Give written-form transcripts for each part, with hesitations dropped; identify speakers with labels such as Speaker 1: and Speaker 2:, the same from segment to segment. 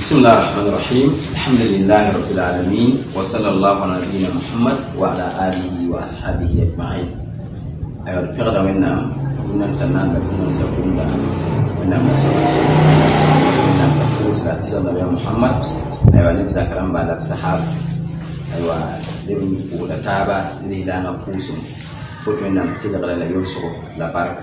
Speaker 1: بسم الله الرحمن الرحيم. الحمد لله رب العالمين، وصلى الله على نبينا محمد وعلى آله وأصحابه أجمعين. أيها الفقراء وإننا كنا نسنان لكنا نسكون وإننا نسكون وإننا تفوز لأتير النبي محمد. أيها نبزا كرام بعد الصحابة. أيها لبن قولة تابة لدانا قوسم فتو إننا متجد غلا يوسف لبارك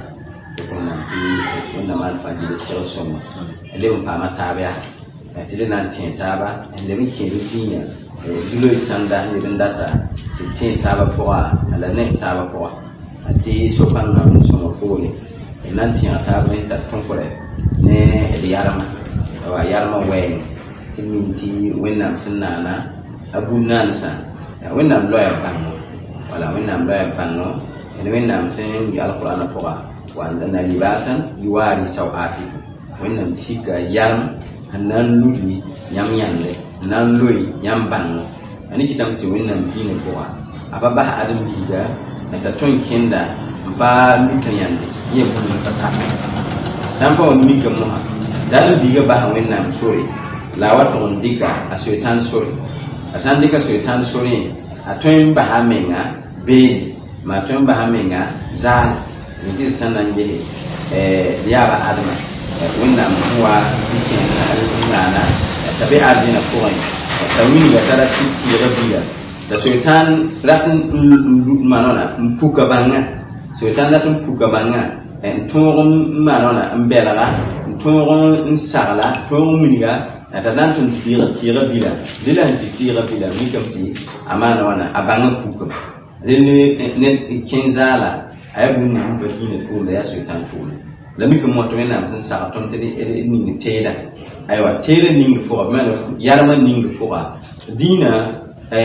Speaker 1: وإنما الفاجي للسير السنة لبن قامة تابعة tilina tentaba ende wiki binya dulo sanda ni data tentaba poa ala ne taba poa ati so kan na so mo fole nan tentaba ni ta konkore ne yarama wa yarama wen timinti wenna sunana abunan sa wenna loya banno wala wenna loya banno ene wenna sen gi alquran poa wa andana libasan yuwari sawati wenna sika yaram nan luli nyam yande nan loyi nyam banno ani kitam ti wennan dine ko ababa adam biga ta ton kenda ba lutan yande ye bulu ta sa sampa on mi gamo dal biga ba wennan sori lawat on diga asetan sori asan diga asetan sori aton ba hamenga be ma ton ba hamenga za ni ti sanan je yaba adama wennan huwa dikin nana tabi ardina koy tawini ya tara tiki rabia da sultan ratun manona mpuka banga sultan ratun puka banga en torum manona mbelaga torum nsala torum miniga ta dantun tira bila dilan tira bila mikamti amana wana abanga puka ne kenzala ayabun badina to da ya sultan to lami ko mo to wena san sa ton tedi ni teda aywa teda ni fo mala yarma ni fo dina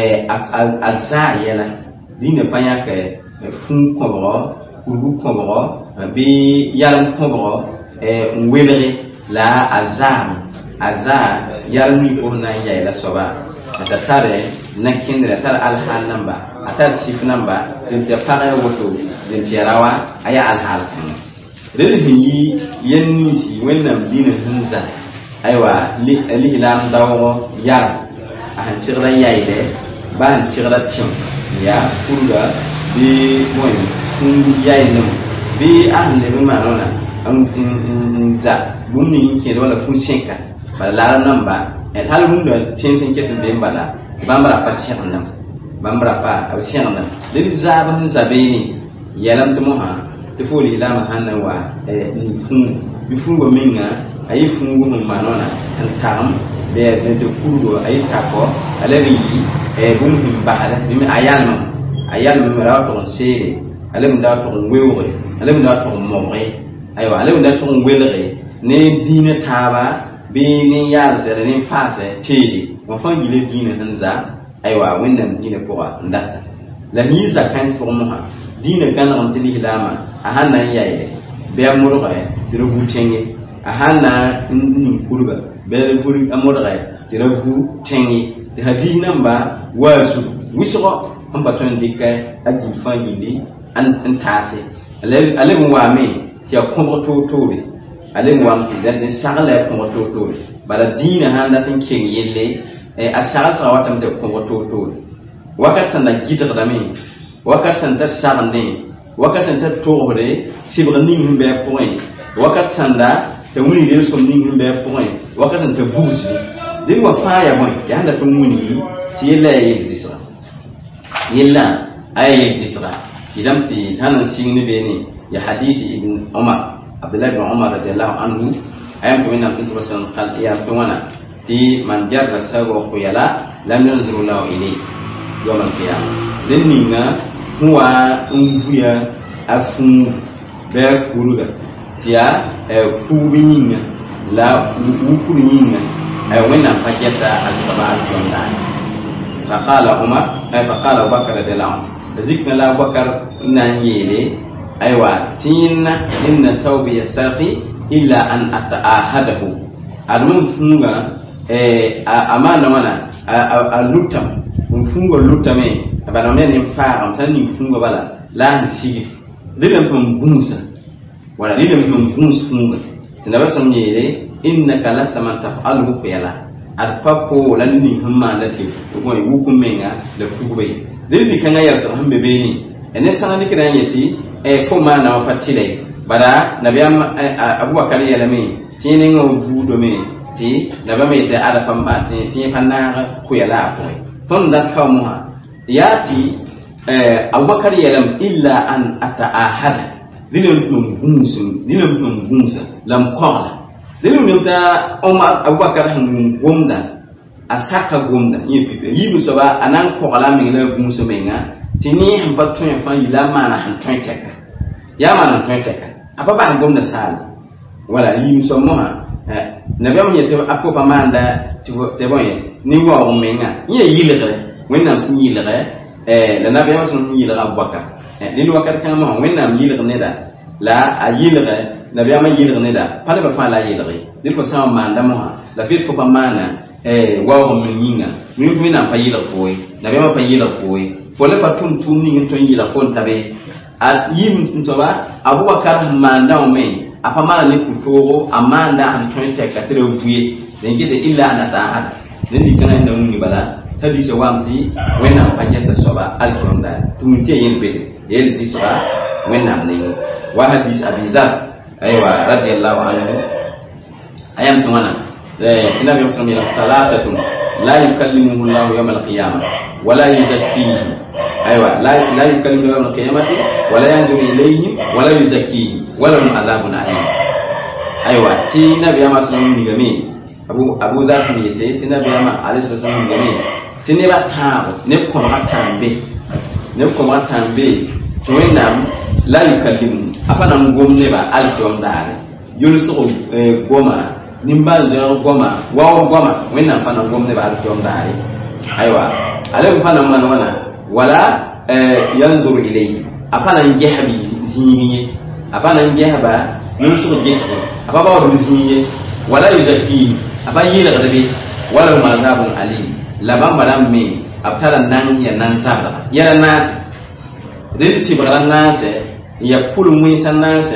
Speaker 1: azayela dina panya ke fun ko bro kuru ko bro bi yaram ko bro nwelere la yarmi ko na yela soba ta tare na kindra tar alhal namba atar sif namba din ta fara woto din tirawa aya alhal dele yi yenni si wennam dina hunza aywa li lam dawo yar ahan sirra yaide ban sirra tim ya kurga bi moy fun yaide bi ahne be manona am za bunni ke wala fun senka bala namba e tal hunda tensen ketin be bala bambara pa sirnam bambara pa sirnam dele za ban zabeni yalam tumoha tefoli lama hanna wa ni fungo minga ayi fungo mun manona an tam be de kurgo ayi tako alari bum bahada mi ayalma mara to sere alam da to wewe alam da to mowe aywa alam da to welere ne dina taba be ni yar sere ne fase tede mo fangile dina hanza aywa wannan dina ko nda la ni zakans pour moi dina ganam tili lama ahana yaye be amurga dira vutenge ahana ni kurga be vuri amurga dira vutenge de hadi namba wasu wisro amba ton dikay aji fangindi an tase ale mo wame ti akombo totore ale mo wamti de sagala kombo totore bala dina handa tin king yelle asara sawatam te kombo totore wakatan na gidra dame wakatan ta sarne wakatan ta toore sibra ning be point wakat sanda te wuni de som ning be point wakatan ta buzi din wa faya boy ya handa to wuni ti yella yexisra yella ay yexisra idam ti hanan singni be ni ya hadisi ibn umar abdullah ibn umar radiyallahu anhu ayam to inna kuntu rasul qal ya tuwana ti man jarra sabu khuyala lam yanzuru lahu ilayhi yawm al-qiyamah dinninga huwa unvuya afun ber kuruga tia kubinyinga la ukunyinga wena paketa al-sabah al-jondan faqala umar faqala bakar radhiyallahu zikna la bakar nanyele aywa tinna inna thawbi yasaqi illa an ata'ahadahu almun funga amana wana alutam funga lutame abana men faram tan ni funga bala la ni sigi dilam pum bunsa wala dilam pum buns funga tinaba som nyele innaka lasaman taf'aluhu yala ad papo lan ni humma la ke ko wukum menga da fugube dili kan ya so hambe be ni ene sana ni kiran yeti fo ma na fatile bara nabiyam abubakar yalame tini ngo vudo me ti nabiyam ite ada pamba ti panna ku yala ko ton dat ka mo yati abubakar yalam illa an ataahada dilum gumsa lam qala dilum ta abubakar han gumda asaka gumda yibu soba anan qala mi la gumsa menga tini han patun fa ila mana han teka ya mana teka apa ba gumda sal wala yibu so mo nabiyam yete akko pamanda te boye ni wa menga yilere wenna sin yilere la nabiyam sun yilere abubakar lil wakar kama wennam yilg neda la ayilg nabiyama yilg neda pale ba fa la yilg lil ko sama manda mo la fit fo pa mana wa min yinga mi na fa yilg foy nabiyama fa yilg foy fo le patum tum ni to yilg fo tabe at yim ntoba abubakar manda o me apa mala ni kutoro amanda an to te ka tere fuye den gide illa ana ta hada den di kana na mun bala hadisi wamti wennam fa jetta soba alkionda tum te yin bede يل تسعة من نعمني وحديث أبي ذر أيوة رضي الله عنه أيام تمانا النبي صلى الله عليه وسلم ثلاثة لا يكلمه الله يوم القيامة ولا يزكيه أيوة لا يكلمه يوم القيامة ولا ينظر إليهم ولا يزكيهم ولهم عذاب أليم أيوة تي النبي صلى الله عليه وسلم أبو ذر نيته النبي عليه الصلاة والسلام تنبأ تام نبكم تامبي ne kuma tambe wenam la yukallimu afana ngomne ba alfiom dare yulsu goma nimba zero goma wawo goma wenam fana ngomne ba alfiom dare aywa ale fana man wana wala yanzuru ilayhi afana ngehbi ziniye afana ngehba yulsu gesi afaba wa ziniye wala yuzaki abayira gadabe wala mazabun alim laban maram me abtara nan ya nan saba ya nas dil sibran nas ya pul muy san nas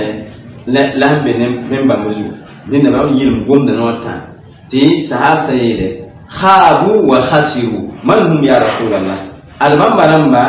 Speaker 1: la be memba muju din da ba yilum gomda nota ti sahab sayede khabu wa khasiru man hum ya rasulullah alban baramba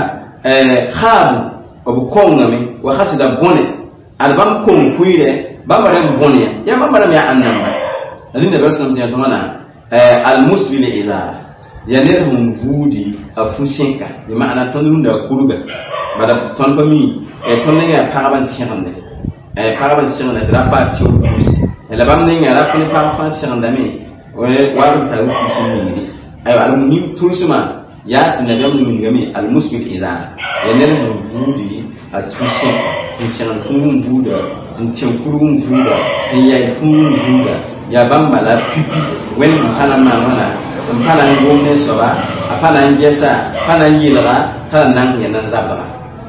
Speaker 1: khabu abu kongame wa khasida bone alban kong puire bambaram bone ya bambaram ya annamba din da ba sun ya tumana al muslim ila yaner hum vudi afusenka bi ma'ana ton da kuruga bada ton bami ton ne ya paraban sirande paraban sirande drapa tiyo la bam ne ya rapni paraban sirande me waru ta musulmi ni ayo al munim tursuma ya tinabam min gami al muslim idha yaner hum vudi afusenka sirande fum vuda tin kurum vuda ya fum vuda ya bamba la pipi wen kana mana mpana ngomne soba apana ngesa pana ngilra kana nang yanan zabara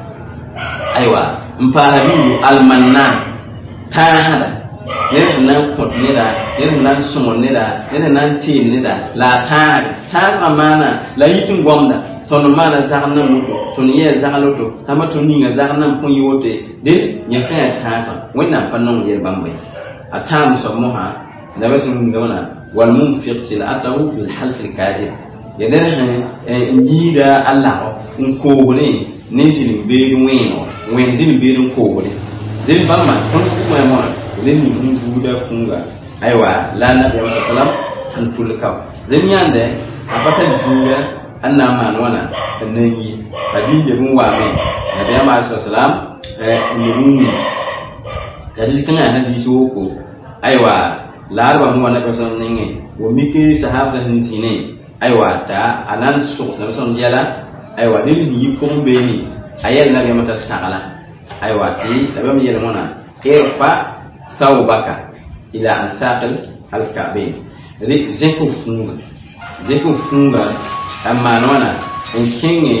Speaker 1: aywa mpana bi almanna tahada ne nan potnira ne nan sumonira ne nan tinira la ta samana la yitin gomda ton mana zarna muto ton ye zaraloto sama ton ninga zarna pon yote de nyaka ta sa wannan fannon yer bambe atam somoha da wasu ngona والمنفق سلعته في الحلف الكاذب يدرنا نجيدا الله نكوبني ننزل بيدو وينزل بيدو كوبني ذل فما تنكو ما يمر ذل نجودا فنغا أيوة لا نبي صلى الله عليه وسلم هنفلكوا ذل يانده أبدا الزنجة أننا ما نوانا النيي فدين جبون وامي نبي صلى الله عليه وسلم نبون كذلك كنا هذه سوكو أيوة larba mu wana person ninge wo miki sahabza hinsine aywa ta anan su son yala aywa dil yi kombe ni ayel na mata sagala aywa ti tabam yel mona irfa thawbaka ila ansaqil alka'bayn ri zeku funga amma nona in kinge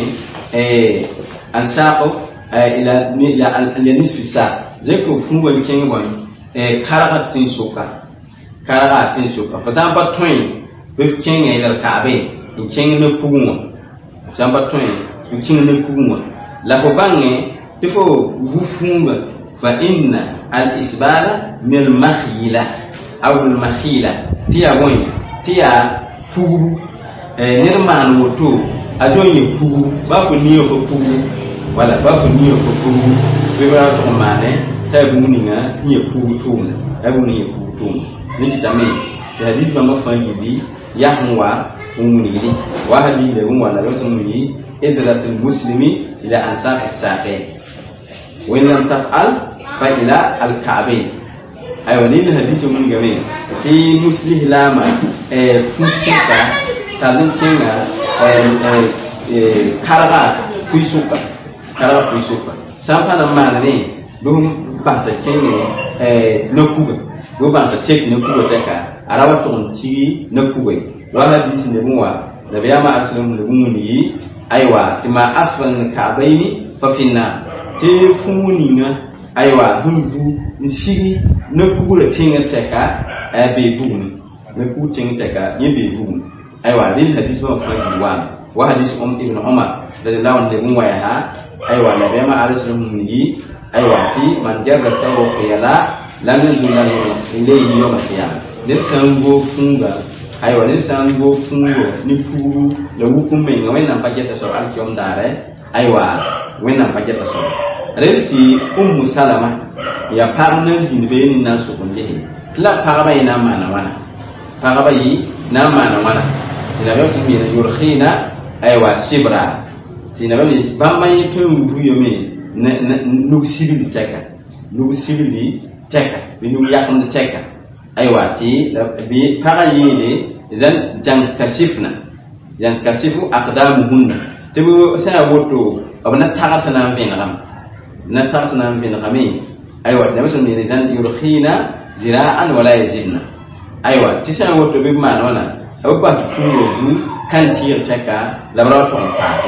Speaker 1: ansaqo ila nisfi sa zeku funga kinge bon karakatin suka karaga tin suka fasamba toin be kinga ila ka'be in kinga ne kuwa fasamba toin in kinga ne kuwa la ko bange tifo vufunga fa inna al isbala min al makhila aw al makhila tiya boy tiya pugu nirman woto ajo yi pugu ba fu niyo ko pugu wala ba fu niyo ko pugu be ba to mane ta bu ninga ni pugu tum abu ni pugu tum ni tame ta hadith ba ma fa yi ya hunwa umuni wa hadith da hunwa la rasuli izratul muslimi ila ansaf as-saqi wa in lam taf'al fa ila al-ka'bayn aywa ni hadith mun game ti muslih lama fusika tadin kinga karaga kuisuka sampa na mane dum banta kinga nokuga go banta tek nokuga teka arawa ton ci nokuga wa hadith ne muwa da biya ma aslam da mumuni aywa tima asfan ka'baini fa finna ti fumuni na aywa hunzu nshiri nokuga tinga teka be bugni nokuga tinga teka yebe bugni aywa din hadith ma fa wa hadith ibn Umar radiyallahu anhu wa ya aywa la biya ma aslam ni aywa ti man jarra sawu qiyala lam yuzuna ilayhi yawm al-qiyamah din sango funga aywa din sango fungo ni puru la wukum me ngawen nan pajeta so al-qiyam dare aywa wen nan pajeta so reti ummu salama ya parna zinbe ni nan so kunje la paraba ina mana wana paraba yi na mana wana ila yo simi na yurkhina aywa sibra tinabali bamay tun vuyo me nugsibili teka binu yakam teka aywa ti bi parayini zan jankasifna yankasifu aqdamuhunna tibu sa woto abna tagasana vinram na tagasana vinrami aywa da musun ni zan yurkhina zira'an wala yazidna aywa ti sa woto bi man wana abba fuyo du kan tiyar teka laboratoire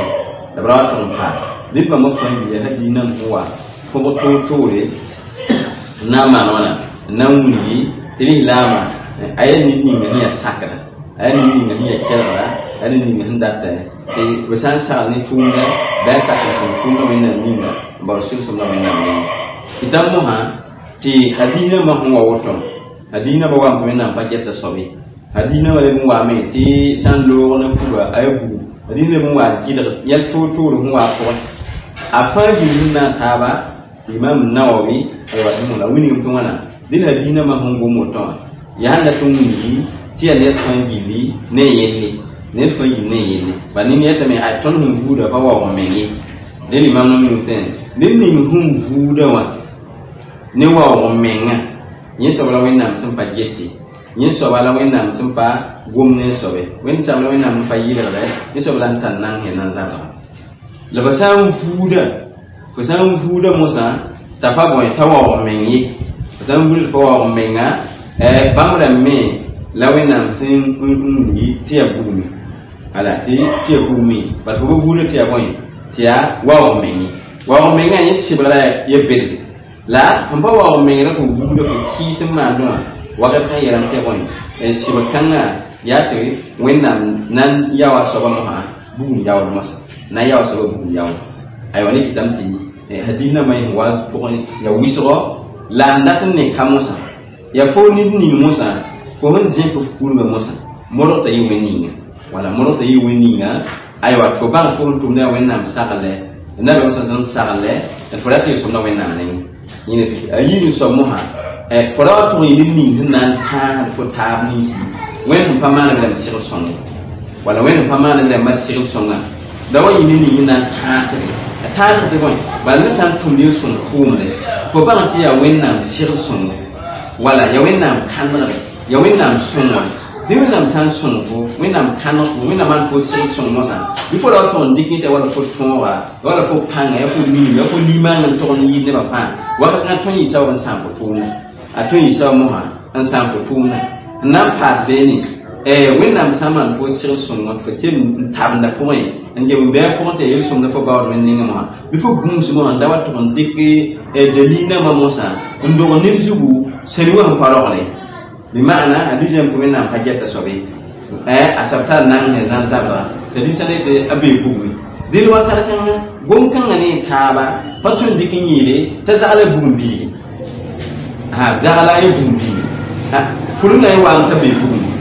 Speaker 1: pass lipa mo fangi ya hadina muwa ko totore na manona na wuni tiri lama ayen ni ngani ya sakara ayen ni ngani ya kera ayen ni ngani data te wesan sa ni tunga ba sa ko tunga wena ninga ba sul somna wena ni kitam mo ha ti hadina ma huwa woto hadina ba wa wena ba jetta sobi hadina wala mu wa me ti san lo na kuwa ayu hadina mu wa kidar yal totore mu wa ko afaji na taba imam nawawi aywa mu la wini mtu wana dil hadina ma hongo moto ya handa tungi tiya ne tangili ne yelle ne fangi ne yelle bani ne yata me a ton hum fuda fa wa mengi dil imam no mu ten din ni hum fuda wa ne wa menga yin so la wina sun pa jetti yin so la wina sun pa gomne sobe wen sa la wina mun fa yida da yin so la tan nan he nan zaba la basan fuda musa tafa boy tawa mengi basan bul tawa menga bamra me lawena sin ni tia bumi ala tia bumi ba to bulu tia boy tia wa menga yin sibara ye bel la tamba wa menga fu bulu fu kisin ma do wa ga kan yaran tia boy sibakanga ya te wenna nan yawa soba mo ha bugun yawa masa na yawa soba bugun yawa ay wani kitamti hadina mai waz bokoni ya wisro la ndatin ne kamusa ya fo ni musa fo man zin ko fulu musa moro ta yi weninga wala moro ta yi weninga ay wa fo ban fo tum na wenam sagale na be musa sagale en fo lati so na wenam ne ni ayi ni so moha fo la to yi ni nan ta fo tabni wen pa man da sir songa wala wen pa man da masir songa da wani ni nan ta tan de boy ba ne san tumbi sun kumde ko ba ti ya wenna sir sun wala ya wenna kanra ya wenna sunwa de wenna san sun fo wenna kanro wenna man fo sir sun mo san before that ton dignity wala fo fonwa wala fo panga ya fo lima nan ton yi ne ba fa wala kan ton yi sawan san fo tuna a ton yi sawan mo ha an san fo tuna nan pas de ni wenna saman fo sir sun mo fo tin tabda point nje be ko te yel som da fo bawo men ninga ma bi fo gum su mo da wat on dikki delina ma mosa ndo ko nir subu seri wa parole bi maana adije ko men am hajjata sobe asabta nan ne nan zabra da di sane te abe bugu dil wa kar kan gum kan ne taba patun dikin yile ta zala bumbi ha zala yi bumbi ha kulun ne wa an ta be bugu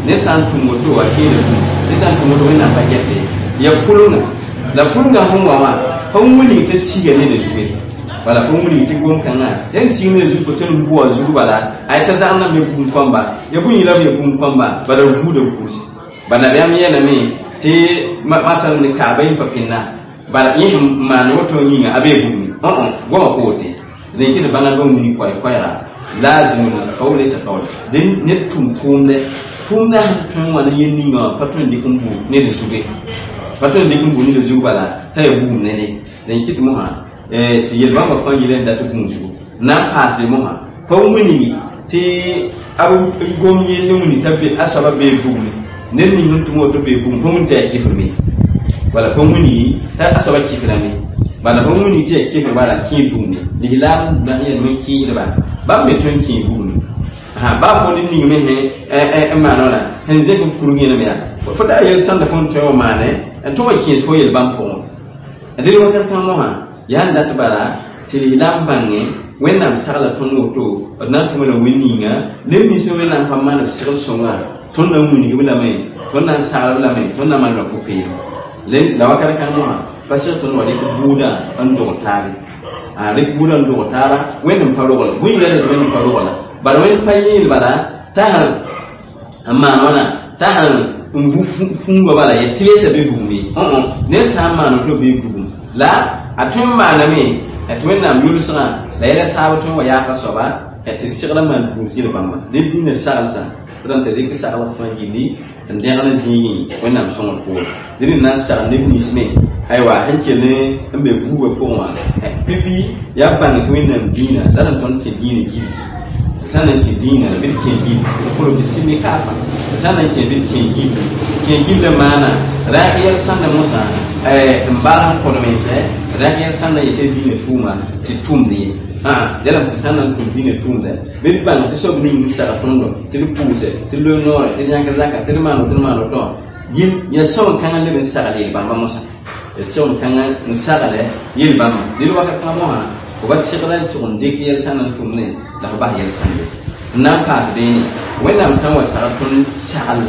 Speaker 1: ne san tumoto wa kile ne san tumoto wena pakete ya kulunga la kulunga hunwa ma hawuni ta siga ne da zuwe wala hawuni ti gon kana yan siga ne zuwa tun buwa zuwa bala ai ta zanna me bun kwamba ya bun yi labe bun kwamba bala fu da kusi bana da mi yana me te masal ni ka bayin fa finna bala yin ma no to yin abe bun goma ko te ne kida bana don ni kwai kwaira lazim al-qawl laysa qawl din ne tumtumde tumda tun wani yini ma patron dikumbu ne da zube patron dikumbu ne da zube bala ta yabu ne ne dan kit mu ha ti yelba ma fangi len da tukun su na passe mu ha ko muni ti abu gomi ne muni tabbe asaba be bugni ne ni mun tumo to be bugni ko mun ta kifirmi wala ko muni ta asaba kifirami bala ko muni ti kifir bala ki bugni dilam da ne mun ki da ba me ton ki bugni ha ba fo ni me he manona hen je ko kurungi na me ya fo da yel sanda fon to mane to wa ki fo yel bam ko adiri wa kan mo ha ya nda ta bara ti lam bange wenam sala ton woto na to na wininga le mi so wenam pa mana sir songa ton na muni wala me ton na sala wala me ton na man ko pe le da wa kan mo ha pasir ton wa de ko buda an do tari a rek buda an do tara wenam pa wala wi la de wenam pa wala bara wen payil bara tahal amma wana tahal fungo bala ya tileta be gumi ne sama no to be gumi la atun maname atun na yulsana la ila tawatun wa ya fasoba atisira man bukir bamba de dina salsa dan te dik sala fangili ndena zingi wena msongo ko dinin nan sa ne nisme aywa hanke ne mbe vuwe ko ma pipi ya ban to wena dina dan ton ke dina gidi sanan ke dina bir ke gidi ko ke simi kafa sanan ke bir ke gidi da mana ra'ayar sanan musa mbaran ko men se ra'ayar sanan yete dina tuma ti tumni dela sanan tum dina tumda bir ban to so ni sara tondo ti puse ti lo nore ti nyanga zaka ti mano to yin ya so kan le ben sara le ban musa ya so kan sara le yil ban dir waka kan mo ha ko ba sigran to ndik yel sanan tumne la ba yel sanan nan ka su dai wannan san wa saratun sa'al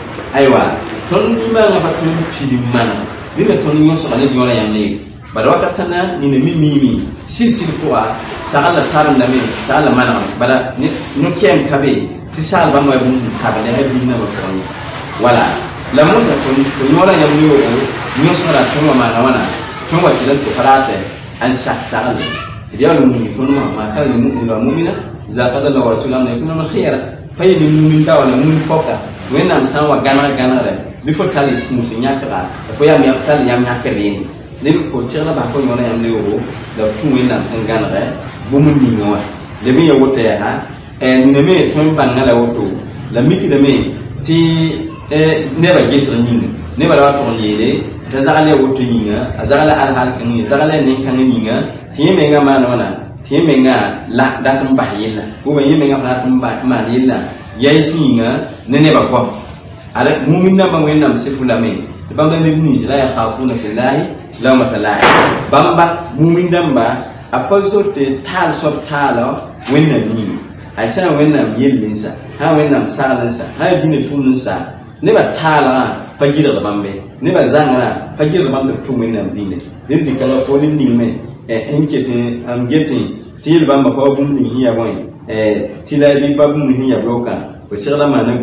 Speaker 1: aiwa ton ni ma na fatun fidi mana dina ton yo so ne yona yamne bada waka sana ni ne mimi silsil ko sa'al taran da me sa'al mana bada ni no kem kabe ti sa'al ba ma bun ka ba da hadi na ba ko wala la musa ton yona yamne yo yo so ra ton ma na wana ton wa tilan to farate an sa'al idan mun ton ma kan mu'mina za ta da wa rasulullah ne kuma khayra fay ni mumin da wala mumin foka wenam san wa gana re bi fo kali musu nyakra fo yam yakal yam nyakre ni fo tira ba ko yona yam lewo da tu wenam san gana re bu mun ni ngawa de mi ya wote ha ni me ton bangala woto la miki de me ti ne ba gesra nyinga ne ba to nyele ta zale woto nyinga azala al hal kan ni zala ne kan nyinga ti me nga ma nona timenga la datum bahilla ko yimenga datum bahilla yaisinga nene bako ala mu'minna ba wenam sifulame bamba ni la ya khafuna fillahi la matala bamba mu'minna ba apazote tal sob talo wenna ni aisha wenna yellinsa ha wenna salansa ha dine tunsa ne ba tala fagira da bambe ne ba zangara fagira da bambe tun wenna dine din dikala ko ni me enkete am getting til bamba ko bum ni hiya boy tilabi babum ni hiya bloka ko sirla mana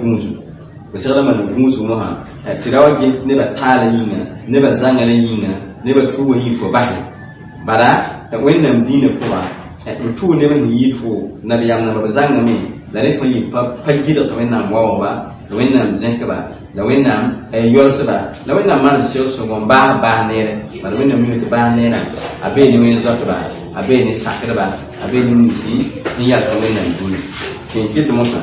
Speaker 1: gunsu mo ha tirawa ge ne ba tala yinga ne ba zangala yinga ne ba tuwo yi fo bahi bara wannan dina kuwa tu ne ba yi fo na biyam na ba zanga me da ne fa yi fa gida to wannan wawa ba to wannan zanka ba da wannan yorsa ba da wannan man sir so mon ba ne bara wannan mi ba ne na abe ni wen zot ba abe ni sakra ba abe ni misi ni ya to wannan duni kin kitu musa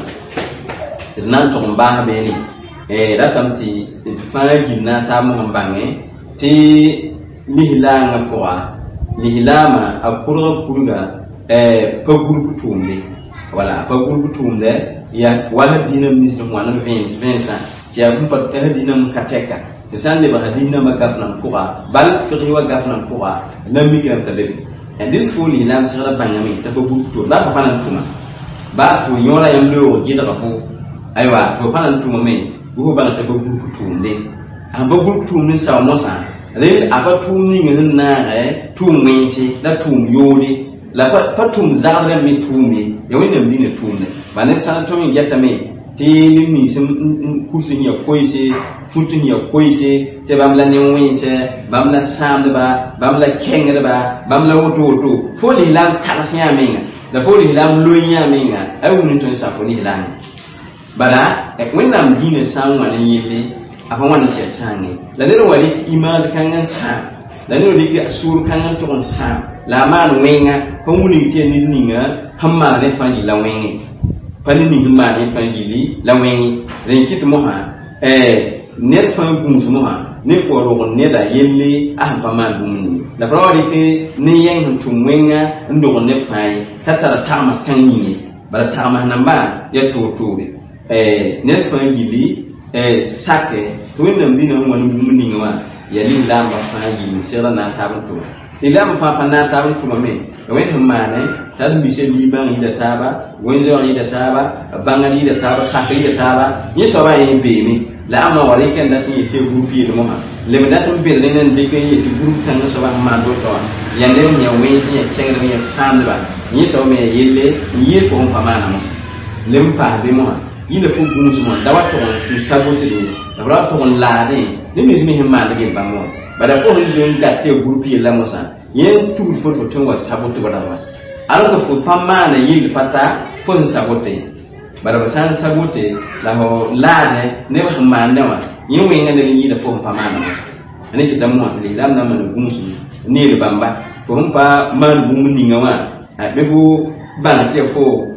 Speaker 1: nan to ba be ni ratamti fa ginna ta mo bange ti lihilanga kwa lihilama apurga kurga pa gurbu tumde wala pa gurbu tumde ya wala dina ministre wala Vincent ya kumpa dina mkateka misali ba dina magafna kwa bal fiqhi wa gafna kwa lam mikram tabe andil fuli lam sira bangami ta pa gurbu to ba pa nan tuma ba to yola yam lo gida ko aywa to pa nan tuma me bu ba ta bu tumde an ba bu tumne sa mo sa rel aba tumni ngin na tum wensi da tum yodi la pa tum zarra mi tumi ya wani mdine tumne ba ne sana to min yatta me ti ni sim kusin ya koise futun ya koise te bamla ne wense bamla samda bamla kengre bamla woto foli lam tarsiya menga da foli lam loyinya menga ay woni ton sa foli lam bara e wennam dine san wani yele afa wani ke sange la ne wali iman kangan sa la ne wali asur kangan ton sa la man wenga ko woni ke ni ninga hamma le fani la wenga pani ni himma ni fangili la wengi ren kit moha net fan gum moha ne foro ne da yelle pa ma gum la prawari ke ni yen tum wenga ndo ne fai tatara tamas kan ni bara tama namba ya totobe net fangili sake to wennam dina won gum ni ngwa ya li la ma fangili sera na tabanto ila ma fa na tabanto me wen himma ne tan bi se liban ida taba wenzo ida taba bangali ida taba sakri ida taba ni so ba yin be mi la ama wari ken dat ni fe groupe yi mo ma le me dat be le nen de ke yi groupe kan so ba ma do to yande ni ya wenzi ya cengre ni sandba ni so me yelle ni fo on pama na mo le mpa be mo yi le fu gunu so mo da wa to ni sabote ni da wa to on la de ni mi mi himma de ba mo ba da ko ni da te groupe yi la mo sa yen tu fo to wa sabote ba da wa alors que faut pas mal yil fata faut saboter bara basan saboter la ho lade ne ba manda wa yin wen ngane ni da faut pas mal ani ci damu li lam na man gumsu ni le bamba faut pas man gum ni ngawa be fu ban ke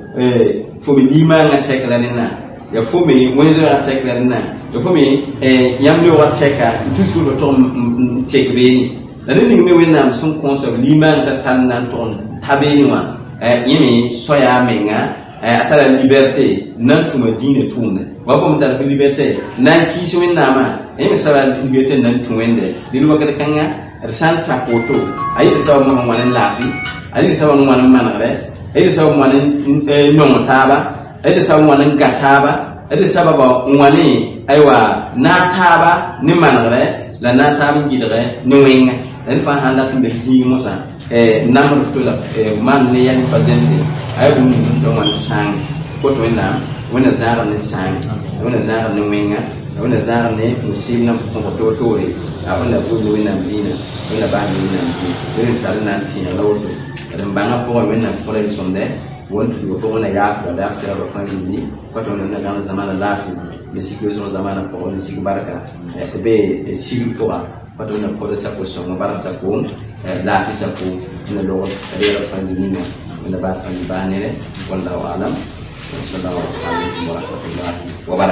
Speaker 1: faut bi lima nga tek la na ya faut me wenzo nga tek la na ya faut me yam le wa teka toujours le ton tek be la ni me wenam son conseil lima nga tan nan ton tabeni wa yimi soya menga atala liberté nan tuma dine tumne wa ko mta fi liberté nan ki so nama yimi sala liberté nan tumende dilu wakata kanga rsan sapoto ayi sawa mo ngwan lafi ayi sawa mo ngwan manare ayi sawa mo ngwan non taba ayi sawa mo ngwan gataba ayi sawa ba ngwani aywa na taba ni manare la na taba ngidre ni wenga en fa handa tumbe ji musa namru tula man ne yan fadense ay bu do man sang ko to wena zara ne sang wena zara ne wenga wena zara ne musim na ko to tore abana bu no wena bina wena ba ni na wena tal na ti na lawo dan banga ko wena ko le sonde won to ko wona ya ko da ta ro family ko to na ga zamana lafi be sikyo zamana ko ni sik baraka be sik ko pato na ko sa ko so ngara sa ko la fi sa ko na do re fandina na ba fandi banere wallahu alam sallallahu alaihi wa rahmatullahi wa barakatuh.